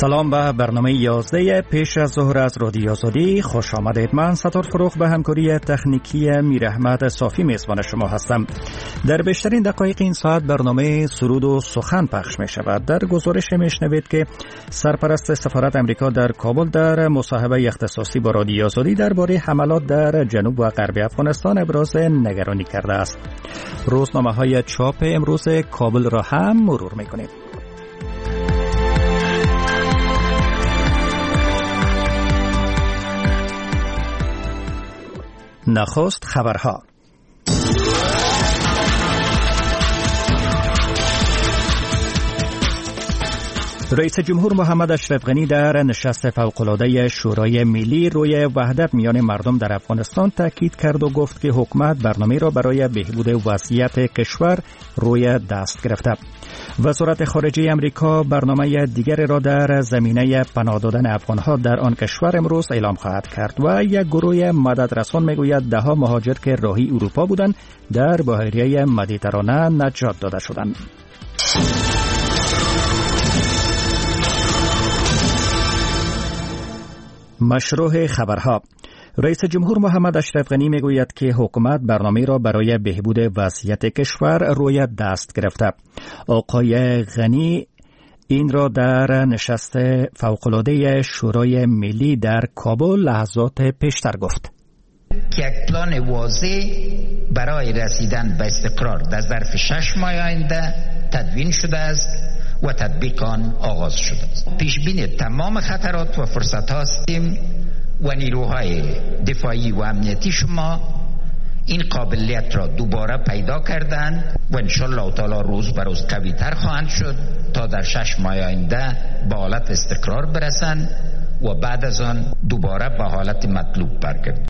سلام به برنامه 11 پیش از ظهر از رادیو آزادی خوش آمدید. من ستار فروخ به همکاری تکنیکی میر احمد صافی میزبان شما هستم. در بیشترین دقایق این ساعت برنامه سرود و سخن پخش می شود. در گزارش میشنوید که سرپرست سفارت امریکا در کابل در مصاحبه اختصاصی با رادیو آزادی درباره حملات در جنوب و غرب افغانستان ابراز نگرانی کرده است. روزنامه‌های چاپ امروز کابل را هم مرور می‌کنیم. نخست خبرها. رئیس جمهور محمد اشرف غنی در نشست فوق‌العاده شورای ملی روی وحدت میان مردم در افغانستان تاکید کرد و گفت که حکومت برنامه را برای بهبود وضعیت کشور روی دست گرفته. وزارت خارجه امریکا برنامه دیگری را در زمینه پناه دادن افغانها در آن کشور امروز اعلام خواهد کرد و یک گروه مددرسان میگوید ده‌ها مهاجر که راهی اروپا بودند در بحیره مدیترانه نجات داده شدند. مشروع خبرها. رئیس جمهور محمد اشرف غنی میگوید که حکومت برنامه را برای بهبود وضعیت کشور روی دست گرفته. آقای غنی این را در نشست فوق‌العاده شورای ملی در کابل لحظات پیشتر گفت. که یک پلان واضح برای رسیدن به استقرار در ظرف 6 ماه آینده تدوین شده است و تطبیق آن آغاز شده است. پیشبین تمام خطرات و فرصت هستیم و نیروهای دفاعی و امنیتی شما این قابلیت را دوباره پیدا کردند و انشالله تعالی روز به روز قوی تر خواهند شد تا در 6 ماه آینده به حالت استقرار برسند و بعد از آن دوباره به حالت مطلوب برگردند.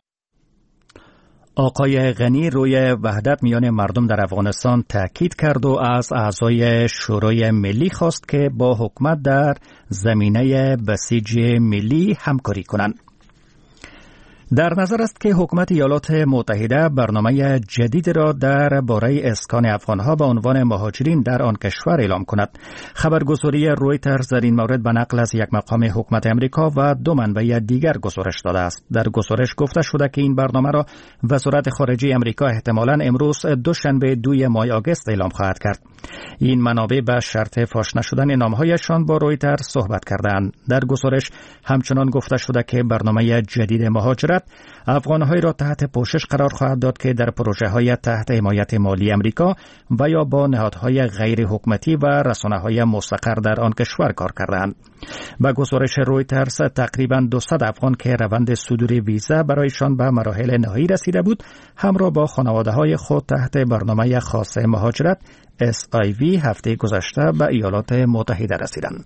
آقای غنی روی وحدت میان مردم در افغانستان تاکید کرد و از اعضای شورای ملی خواست که با حکومت در زمینه بسیج ملی همکاری کنند. در نظر است که حکومت ایالات متحده برنامه جدید را درباره اسکان افغانها به عنوان مهاجرین در آن کشور اعلام کند. خبرگزاری رویترز در این مورد به نقل از یک مقام حکومت امریکا و دو منبع دیگر گزارش داده است. در گزارش گفته شده که این برنامه را وزارت خارجه امریکا احتمالاً امروز دوشنبه 2 ماه آگوست اعلام خواهد کرد. این منابع به شرط فاش نشدن نامهایشان با رویترز صحبت کردند. در گزارش همچنان گفته شده که برنامه جدید مهاجرت افغان‌هایی را تحت پوشش قرار خواهد داد که در پروژه‌های تحت حمایت مالی امریکا و یا با نهادهای غیر حکومتی و رسانه‌های مستقر در آن کشور کار کردند. با گزارش رویترز تقریباً 200 افغان که روند صدور ویزا برایشان به مراحل نهایی رسیده بود همراه با خانواده‌های خود تحت برنامه خاص مهاجرت SIV هفته گذشته به ایالات متحده رسیدند.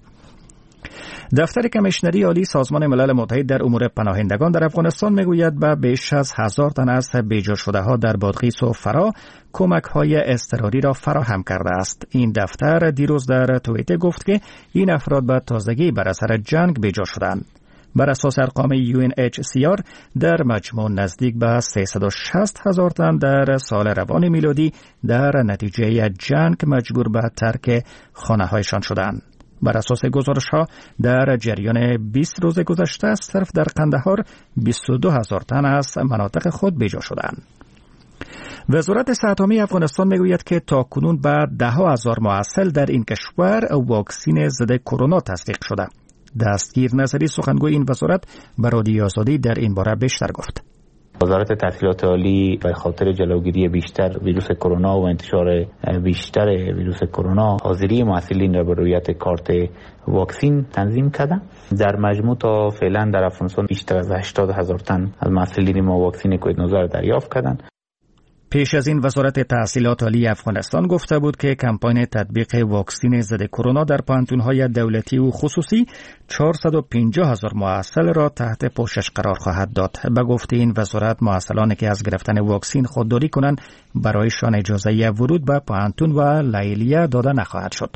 دفتر کمیشنری عالی سازمان ملل متحد در امور پناهندگان در افغانستان میگوید به بیش از 1000 تن از بیجا شده ها در بادغیس و فرا کمک های اضطراری را فراهم کرده است. این دفتر دیروز در توییتر گفت که این افراد به تازگی بر اثر جنگ بیجا شدند. بر اساس ارقام UNHCR در مجموع نزدیک به 360,000 تن در سال روان میلادی در نتیجه جنگ مجبور به ترک خانه‌هایشان شدند. بر اساس گزارش‌ها در جریان 20 روز گذشته صرف در قندهار 22,000 تن از مناطق خود بیجا شدند. وزارت صحت عامه افغانستان میگوید که تاکنون به 10,000 محصل در این کشور واکسن ضد کرونا تصدیق شده. دستگیر نظری سخنگوی این وزارت به رادیو آزادی در این باره بیشتر گفت. وزارت تحصیلات عالی به خاطر جلوگیری بیشتر ویروس کرونا و انتشار بیشتر ویروس کرونا حاضری محصلین را به رویت کارت واکسین تنظیم کرده. در مجموع تا فعلا در افغانستان بیشتر از 80,000 تن از محصلین ما واکسن کووید 19 دریافت کردند. پیش از این وزارت تحصیلات عالی افغانستان گفته بود که کمپاین تطبیق واکسن ضد کرونا در پوهنتون‌های دولتی و خصوصی 450,000 محصل را تحت پوشش قرار خواهد داد. به گفته این وزارت محصلانی که از گرفتن واکسن خودداری کنند برایشان اجازه ورود به پوهنتون و لیلیه داده نخواهد شد.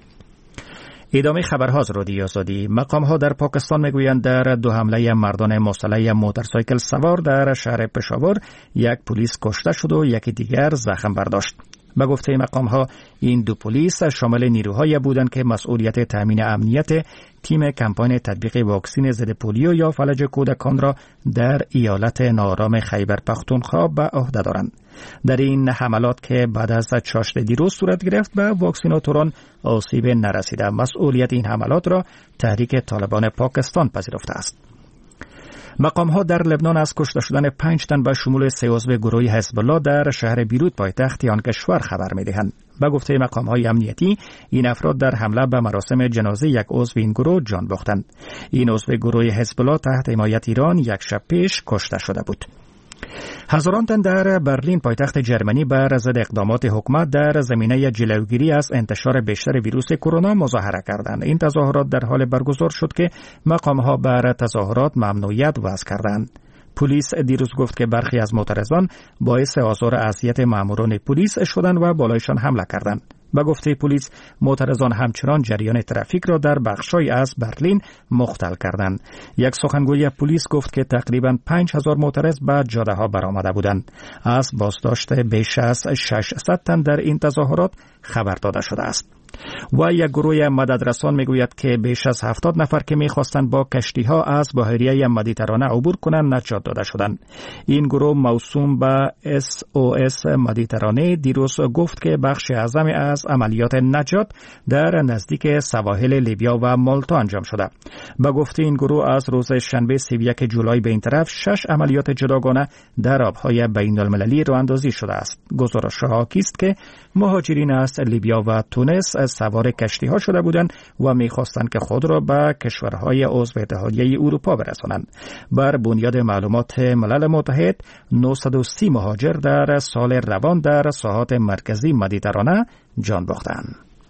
ادامه خبرها از رادیو آزادی. مقام‌ها در پاکستان میگویند در دو حمله مردان مسلح موتورسایکل سوار در شهر پشاور یک پلیس کشته شد و یکی دیگر زخم برداشت. به گفته مقام‌ها این دو پلیس شامل نیروهایی بودند که مسئولیت تامین امنیت تیم کمپاین تطبیق واکسن ضد پولیو یا فلج کودکان را در ایالت ناآرام خیبر پختونخوا به عهده دارند. در این حملات که بعد از چاشت دیروز صورت گرفت به واکسیناتوران آسیب نرسیده. مسئولیت این حملات را تحریک طالبان پاکستان پذیرفته است. مقام‌ها در لبنان از کشته شدن 5 تن به شمول 3 عضو گروه حزب الله در شهر بیروت پایتخت آن کشور خبر می‌دهند. به گفته مقام‌های امنیتی این افراد در حمله به مراسم جنازه یک عضو این گروه جان باختند. این عضو گروه حزب الله تحت حمایت ایران یک شب پیش کشته شده بود. هزاران تن در برلین پایتخت جرمنی بر ضد اقدامات حکومت در زمینه جلوگیری از انتشار بیشتر ویروس کرونا مظاهره کردند. این تظاهرات در حال برگزار شد که مقام‌ها بر تظاهرات ممنوعیت وضع کردند. پلیس دیروز گفت که برخی از معترضان باعث آزار و اذیت ماموران پلیس شدند و بالایشان حمله کردند. به گفته پلیس معترضان همچنان جریان ترافیک را در بخش‌های از برلین مختل کردند. یک سخنگوی پلیس گفت که تقریباً 5000 معترض به جاده‌ها برآمده بودند. از بازداشت بیش از 600 تن در این تظاهرات خبر داده شده است. و یک گروه مددرسان میگوید که بیش از 70 نفر که میخواستند با کشتی‌ها از بحیره مدیترانه عبور کنند نجات داده شدند. این گروه موسوم به SOS مدیترانه دیروز گفت که بخش اعظمی از عملیات نجات در نزدیک سواحل لیبیا و مالتا انجام شده. به گفته این گروه از روز شنبه 31 جولای به این طرف 6 عملیات جداگانه در آبهای بین‌المللی راه‌اندازی شده است. گزارش‌ها حاکی است که مهاجرین از لیبیا و تونس سوار کشتی ها شده بودند و می‌خواستند که خود را به کشورهای عضو اتحادیه اروپا برسانند. بر بنیاد معلومات ملل متحد 930 مهاجر در سال روان در ساحات مرکزی مدیترانه جان باختند.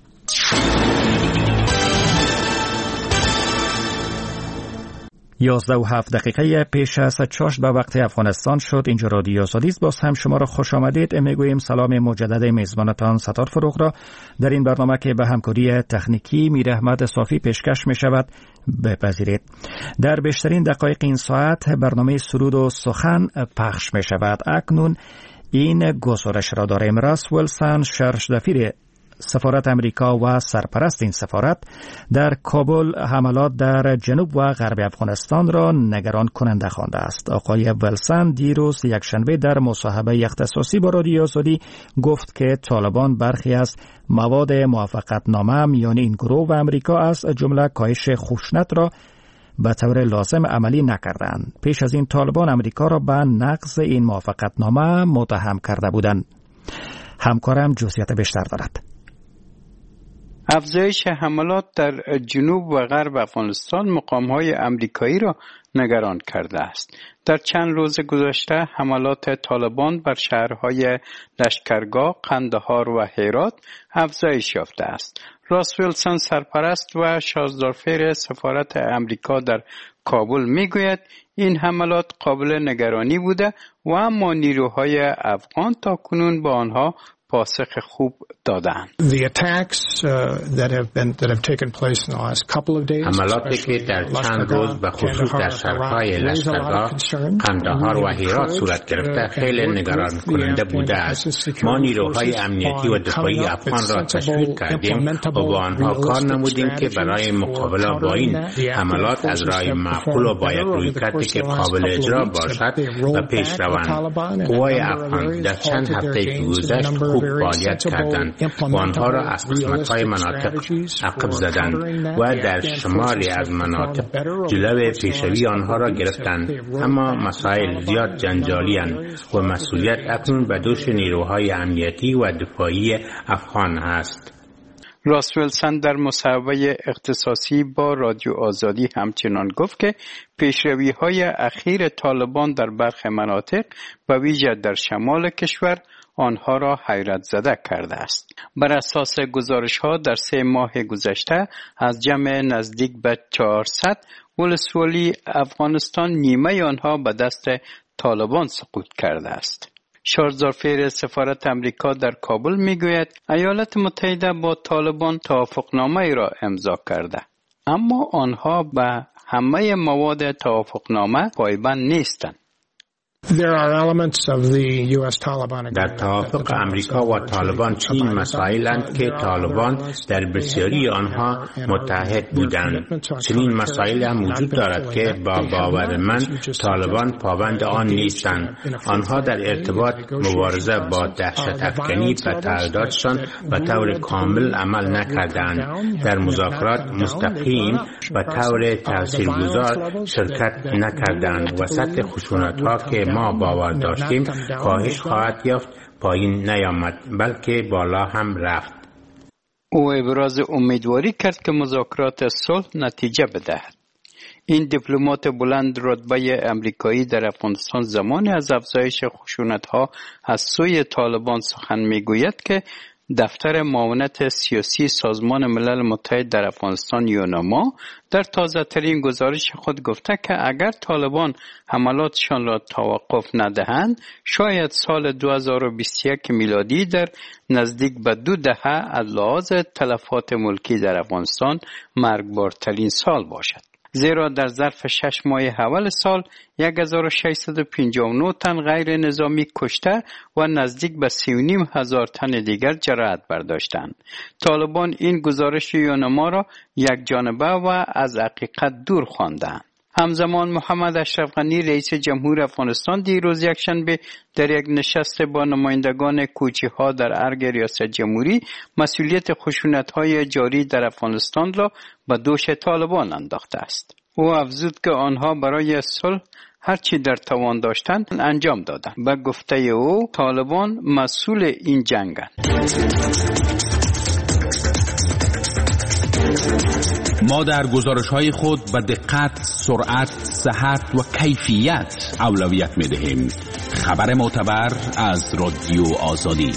11:07 پیش از چاشت به وقت افغانستان شد. اینجا رادیو آزادی است. باز هم شما را خوش آمدید میگوییم. سلام مجدد میزبانتان ستار فروغ را در این برنامه که به همکاری تکنیکی میر احمد صافی پیشکش می شود بپذیرید. در بیشترین دقایق این ساعت برنامه سرود و سخن پخش می شود. اکنون این گزارش را داریم. راس ویلسون شرشدفیر سفارت امریکا و سرپرست این سفارت در کابل حملات در جنوب و غرب افغانستان را نگران کننده خوانده است. آقای ویلسون دیروز یکشنبه در مصاحبه اختصاصی با رادیو آزادی گفت که طالبان برخی از مواد موافقتنامه میان این گروه و امریکا از جمله کاهش خشونت را به طور لازم عملی نکردند. پیش از این طالبان امریکا را به نقض این موافقتنامه متهم کرده بودند. همکارم جزئیات بیشتر دارد. افزایش حملات در جنوب و غرب افغانستان مقام‌های امریکایی را نگران کرده است. در چند روز گذشته حملات طالبان بر شهرهای لشکرگاه، قندهار و هرات افزایش یافته است. راس ویلسون سرپرست و شازدارفیر سفارت امریکا در کابل میگوید این حملات قابل نگرانی بوده و اما نیروهای افغان تاکنون با آنها پاسخ خوب دادند. حملاتی که در چند روز به خصوص در شهرهای لشکرگاه، قندهار و هرات صورت گرفته خیلی نگران کننده بوده است. ما نیروهای امنیتی و دفاعی افغان را تشویق کردیم و با آنها کار نمودیم که برای مقابله با این حملات از راه معقول و با یک رویکردی که قابل اجرا باشد و پیش روند. قوای افغان در چند هفته که گذشت خوب فعالیت کردند و آنها را از قسمت‌های مناطق عقب زدند و در شمالی از مناطق جلو پیشروی آنها را گرفتند. اما مسائل زیاد جنجالی اند و مسئولیت اکنون به دوش نیروهای امنیتی و دفاعی افغان است. راس ویلسون در مصاحبه اختصاصی با رادیو آزادی همچنان گفت که پیشروی‌های اخیر طالبان در برخی مناطق و ویژه در شمال کشور آنها را حیرت زده کرده است. بر اساس گزارش‌ها در 3 ماه گذشته از جمع نزدیک به 400 ولسوالی افغانستان نیمه آنها به دست طالبان سقوط کرده است. شازدارفیر سفارت امریکا در کابل میگوید ایالات متحده با طالبان توافقنامه را امضا کرده، اما آنها به همه مواد توافقنامه پایبند نیستند. در توافق امریکا و طالبان چنین مسائلند که طالبان در بسیاری آنها متحد بودند. چنین مسائل هم وجود دارد که با باور من طالبان پابند آن نیستند. آنها در ارتباط مبارزه با دهشت افکنی و تعهداتشان به طور کامل عمل نکردند. در مذاکرات مستقیم و طور تاثیرگذار شرکت نکردند و سطح خشونت‌ها که ما باور داشتیم کاهش خواهد یافت پایین نیامد بلکه بالا هم رفت. او ابراز امیدواری کرد که مذاکرات صلح نتیجه بدهد. این دیپلمات بلند رتبه امریکایی در افغانستان زمانی از افزایش خشونت‌ها از سوی طالبان سخن می‌گوید که دفتر معاونت سیاسی سازمان ملل متحد در افغانستان یوناما در تازه‌ترین گزارش خود گفته که اگر طالبان حملاتشان را توقف ندهند شاید سال 2021 میلادی در نزدیک به 2 دهه از لحاظ تلفات ملکی در افغانستان مرگبارترین سال باشد. زیرا در ظرف 6 ماه اول سال 1659 تن غیر نظامی کشته و نزدیک به 3,500 تن دیگر جراحت برداشتند. طالبان این گزارش یوناما را یک جانبه و از حقیقت دور خواندند. همزمان محمد اشرف غنی رئیس جمهور افغانستان دیروز یکشنبه در یک نشست با نمایندگان کوچی‌ها در ارگ ریاست جمهوری مسئولیت خشونت‌های جاری در افغانستان را به دوش طالبان انداخته است. او افزود که آنها برای صلح هرچی در توان داشتند انجام دادند. به گفته او طالبان مسئول این جنگند. ما در گزارش‌های خود به دقت، سرعت، صحت و کیفیت اولویت می‌دهیم. خبر معتبر از رادیو آزادی.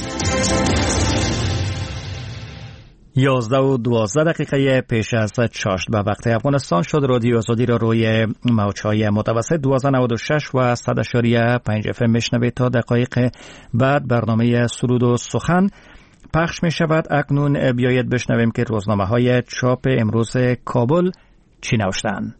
11:12 پیش از چاشت به وقت افغانستان شد. رادیو آزادی را روی موج‌های متوسط 1296 و 100.5 FM میشنوید. تا دقایق بعد برنامه سرود و سخن پخش می شود. اکنون بیایید بشنویم که روزنامه های چاپ امروز کابل چی نوشتند.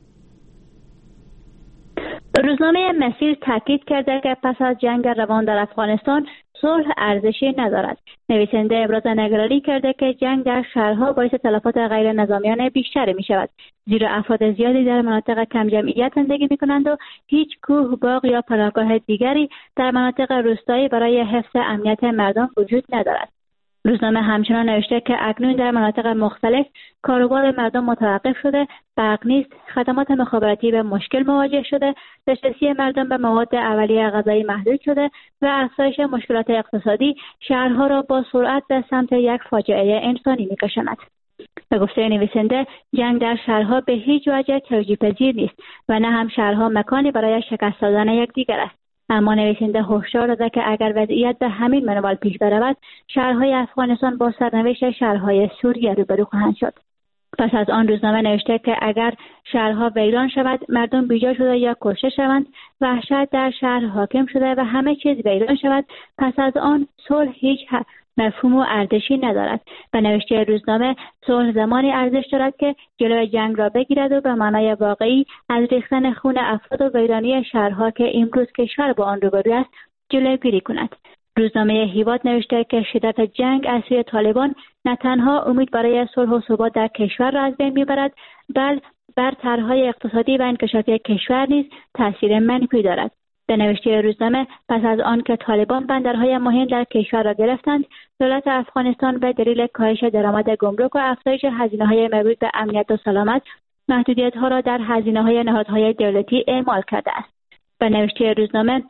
روزنامه مسیر تاکید کرده که پس از جنگ روان در افغانستان صلح ارزشی ندارد. نویسنده ابراز نگرانی کرده که جنگ در شهرها باعث تلفات غیر نظامیان بیشتر می شود، زیرا افراد زیادی در مناطق کم جمعیت زندگی می کنند و هیچ کوه، باغ یا پناهگاه دیگری در مناطق روستایی برای حفظ امنیت مردم وجود ندارد. روزنامه همچنان نوشته که اکنون در مناطق مختلف کاروبار مردم متوقف شده، برق نیست، خدمات مخابراتی به مشکل مواجه شده، دسترسی مردم به مواد اولیه غذایی محدود شده و افزایش مشکلات اقتصادی شهرها را با سرعت به سمت یک فاجعه انسانی می‌کشاند. به گفته نویسنده جنگ در شهرها به هیچ وجه توجیه‌پذیر نیست و نه هم شهرها مکانی برای شکست دادن یکدیگر است. اما نویسنده هشدار داده که اگر وضعیت به همین منوال پیش برود شهرهای افغانستان با سرنوشت شهرهای سوریه روبرو خواهند شد. پس از آن روزنامه نوشته که اگر شهرها ویران شود، مردم بیجا شده یا کشته شوند، وحشت در شهر حاکم شده و همه چیز ویران شود، پس از آن صلح هیچ مفهوم و ارزشی ندارد. به نوشته روزنامه صلح زمانی ارزش دارد که جلوی جنگ را بگیرد و به معنای واقعی از ریختن خون افراد و ویرانی شهرها که امروز کشور با آن روبرو است جلوگیری کند. روزنامه هیواد نوشته که شدت جنگ از سوی طالبان نه تنها امید برای صلح و ثبات در کشور را از بین میبرد، بل بر طرح‌های اقتصادی و انکشافی کشور نیز تاثیر منفی دارد. به نوشته روزنامه پس از آن که طالبان بندرهای مهم در کشور را گرفتند، دولت افغانستان به دلیل کاهش درآمد گمرک و افزایش هزینه‌های مربوط به امنیت و سلامت محدودیت‌ها را در هزینه‌های نهادهای دولتی اعمال کرده است. به نوشته روزنامه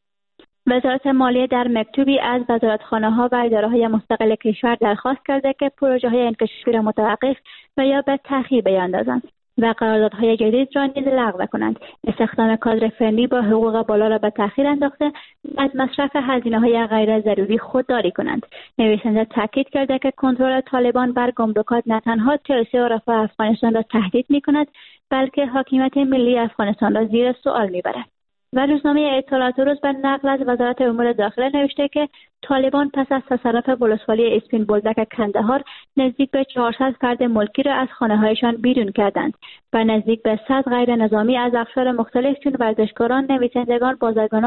وزارت مالیه در مکتوبی از وزارتخانه‌ها و اداره‌های مستقل کشور درخواست کرده که پروژه‌های انکشافی را متوقف و یا به تأخیر بیاندازند و قراردادهای جدید را نیز لغو کنند. استخدام کادر فنی با حقوق بالا را به تأخیر انداخته از مصرف هزینه‌های غیر ضروری خودداری کنند. نویسنده تاکید کرده که کنترل طالبان بر گمرکات نه تنها توسعه و رفاه افغانستان را تهدید می‌کند، بلکه حاکمیت ملی افغانستان را زیر سوال می‌برد. و روزنامه اطلاعات روز به نقل از وزارت امور داخله نوشته که طالبان پس از تصرف ولسوالی اسپین بولدک کندهار نزدیک به 400 فرد ملکی را از خانه‌هایشان بیرون کردند و نزدیک به 100 غیر نظامی از اقشار مختلف چون ورزشکاران، نویسندگان، بازرگانان